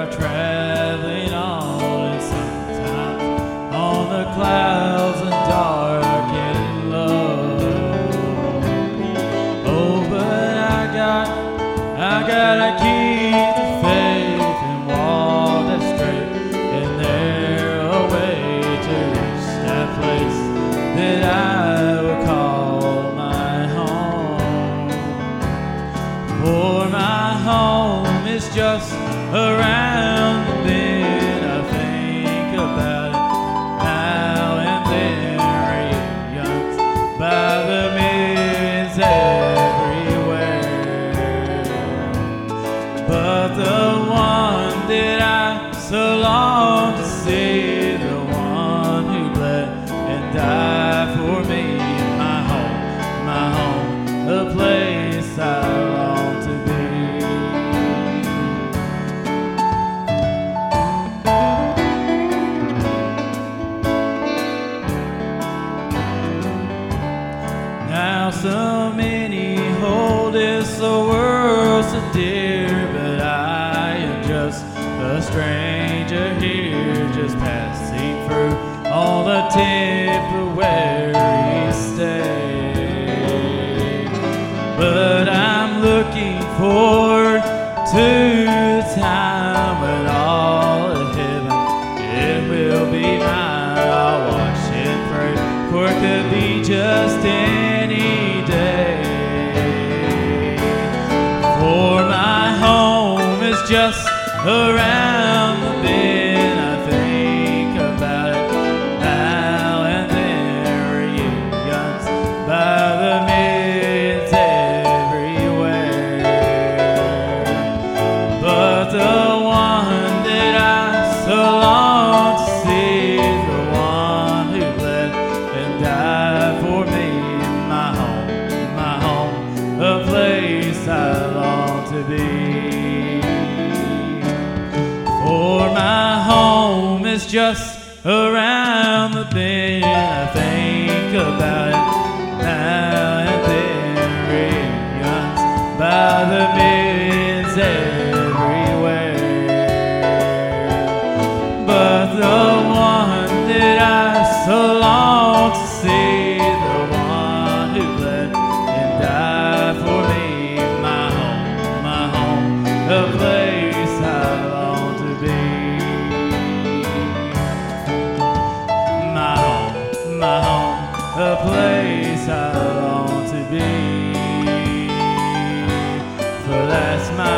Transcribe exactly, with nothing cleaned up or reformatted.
are traveling on, and sometimes on the clouds and dark and low. Oh, but I got, I gotta keep the faith and walk that straight and narrow way to reach that place that I would call my home. For my home is just around the bend. I think about it now and then. Reunions by the millions everywhere. But the one that I so long to see, the one who bled and died for me, my home, my home, the place I long to be. Now so many hold this world so dear, but I am just a stranger here, just passing through all the temporary stay. But I'm looking forward to the time when all of heaven, it will be mine. I'll watch and pray, for it could be just any day. For my home is just around the bend. I think about it now and then. Reunions by the millions everywhere. But the one that I so long to see, the one who bled and died for me, my home, my home, the place I long to be. For my home is just around the bend. I think about it now and then. Reunions by the millions everywhere. But the one that I so long to see, the one who bled and died for me, my home, my home, the place I long to be. My home, my home, the place I long to be. For that's my